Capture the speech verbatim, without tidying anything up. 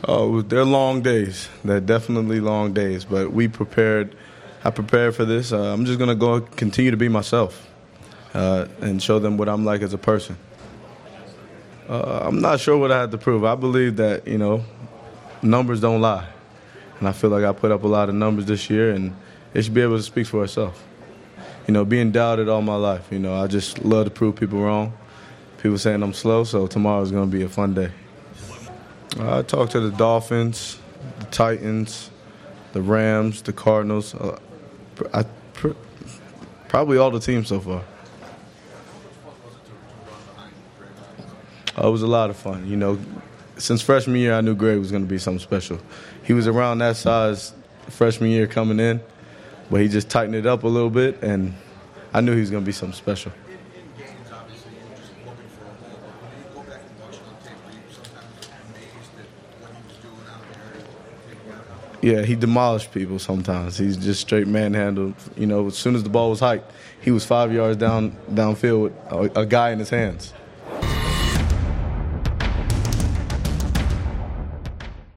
Oh, they're long days. They're definitely long days. But we prepared. I prepared for this. Uh, I'm just gonna go continue to be myself uh, and show them what I'm like as a person. Uh, I'm not sure what I have to prove. I believe that you know, numbers don't lie, and I feel like I put up a lot of numbers this year, and it should be able to speak for itself. You know, being doubted all my life. You know, I just love to prove people wrong. People saying I'm slow, so tomorrow's gonna be a fun day. I talked to the Dolphins, the Titans, the Rams, the Cardinals. Uh, I, pr- probably all the teams so far. Uh, it was a lot of fun. You know, since freshman year, I knew Greg was going to be something special. He was around that size freshman year coming in, but he just tightened it up a little bit, and I knew he was going to be something special. Yeah, he demolished people sometimes. He's just straight manhandled. You know, as soon as the ball was hiked, he was five yards down downfield with a, a guy in his hands.